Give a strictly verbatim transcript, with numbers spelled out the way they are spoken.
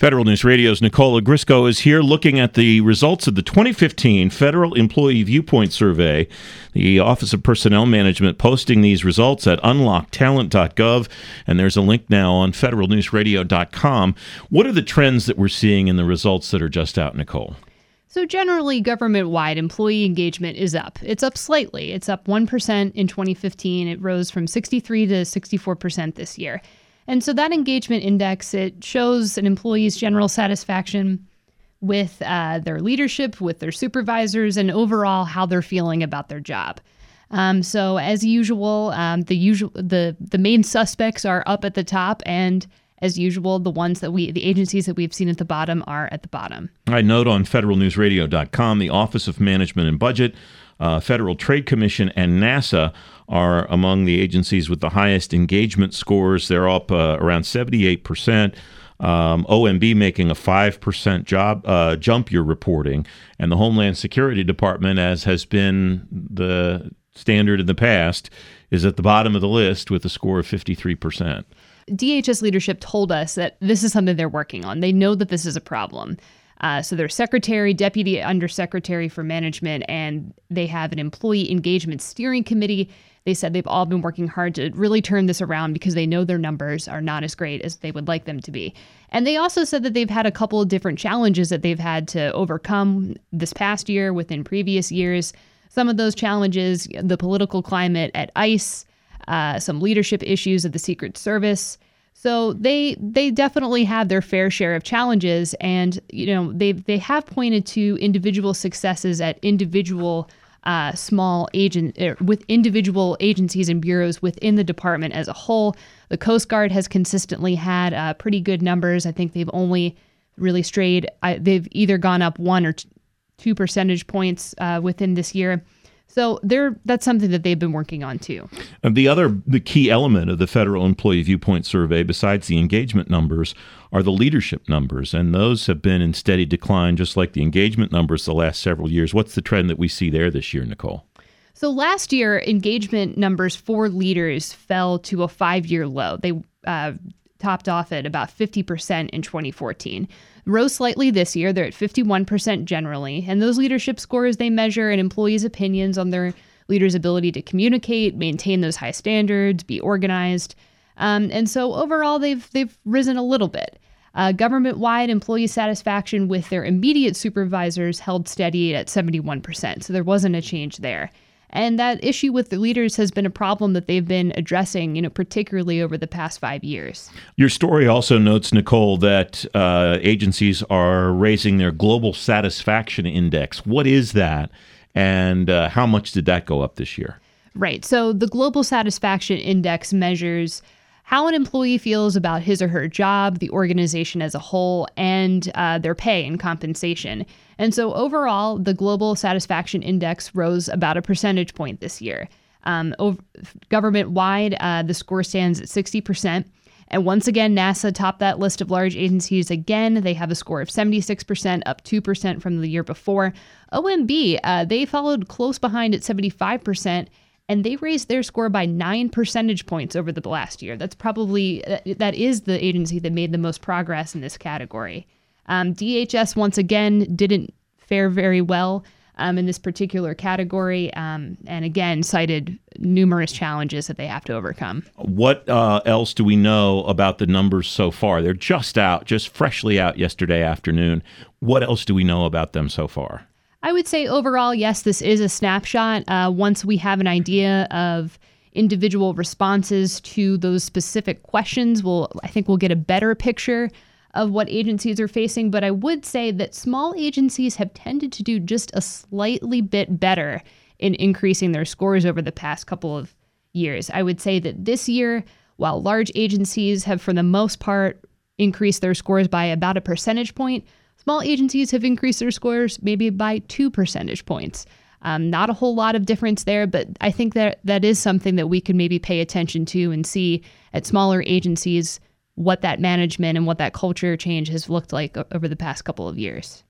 Federal News Radio's Nicola Grisco is here looking at the results of the twenty fifteen Federal Employee Viewpoint Survey. The Office of Personnel Management posting these results at unlock talent dot gov, and there's a link now on federal news radio dot com. What are the trends that we're seeing in the results that are just out, Nicole? So generally, government-wide employee engagement is up. It's up slightly. It's up one percent in twenty fifteen. It rose from sixty-three to sixty-four percent this year. And so that engagement index, it shows an employee's general satisfaction with uh, their leadership, with their supervisors, and overall how they're feeling about their job. Um, so as usual, um, the usual the the main suspects are up at the top, and as usual, the ones that we the agencies that we've seen at the bottom are at the bottom. I note on federal news radio dot com, the Office of Management and Budget, uh, Federal Trade Commission, and NASA are among the agencies with the highest engagement scores. They're up uh, around seventy-eight percent. Um, O M B making a five percent job uh, jump, you're reporting. And the Homeland Security Department, as has been the standard in the past, is at the bottom of the list with a score of fifty-three percent. D H S leadership told us that this is something they're working on. They know that this is a problem. Uh, so their secretary, deputy undersecretary for management, and they have an employee engagement steering committee. They said they've all been working hard to really turn this around because they know their numbers are not as great as they would like them to be. And they also said that they've had a couple of different challenges that they've had to overcome this past year within previous years. Some of those challenges, the political climate at ICE, uh, some leadership issues at the Secret Service. So they they definitely have their fair share of challenges, and you know they they have pointed to individual successes at individual uh, small agent er, with individual agencies and bureaus within the department as a whole. The Coast Guard has consistently had uh, pretty good numbers. I think they've only really strayed. I, they've either gone up one or t- two percentage points uh, within this year. So they're, that's something that they've been working on, too. And the other the key element of the Federal Employee Viewpoint Survey, besides the engagement numbers, are the leadership numbers. And those have been in steady decline, just like the engagement numbers the last several years. What's the trend that we see there this year, Nicole? So last year, engagement numbers for leaders fell to a five-year low. They uh, topped off at about fifty percent in twenty fourteen. Rose slightly this year. They're at fifty-one percent generally. And those leadership scores, they measure an employee's opinions on their leader's ability to communicate, maintain those high standards, be organized. Um, and so overall, they've they've risen a little bit. Uh, government-wide employee satisfaction with their immediate supervisors held steady at seventy-one percent. So there wasn't a change there. And that issue with the leaders has been a problem that they've been addressing, you know, particularly over the past five years. Your story also notes, Nicole, that uh, agencies are raising their global satisfaction index. What is that, and uh, how much did that go up this year? Right. So the global satisfaction index measures how an employee feels about his or her job, the organization as a whole, and uh, their pay and compensation. And so overall, the global satisfaction index rose about a percentage point this year. Um, over, government-wide, uh, the score stands at sixty percent. And once again, NASA topped that list of large agencies again. They have a score of seventy-six percent, up two percent from the year before. O M B, uh, they followed close behind at seventy-five percent. And they raised their score by nine percentage points over the last year. That's probably, that is the agency that made the most progress in this category. Um, D H S, once again, didn't fare very well um, in this particular category. Um, and again, cited numerous challenges that they have to overcome. What uh, else do we know about the numbers so far? They're just out, just freshly out yesterday afternoon. What else do we know about them so far? I would say overall, yes, this is a snapshot. Uh, once we have an idea of individual responses to those specific questions, we'll, I think we'll get a better picture of what agencies are facing. But I would say that small agencies have tended to do just a slightly bit better in increasing their scores over the past couple of years. I would say that this year, while large agencies have, for the most part, increased their scores by about a percentage point, small agencies have increased their scores maybe by two percentage points. Um, not a whole lot of difference there, but I think that that is something that we could maybe pay attention to and see at smaller agencies what that management and what that culture change has looked like over the past couple of years.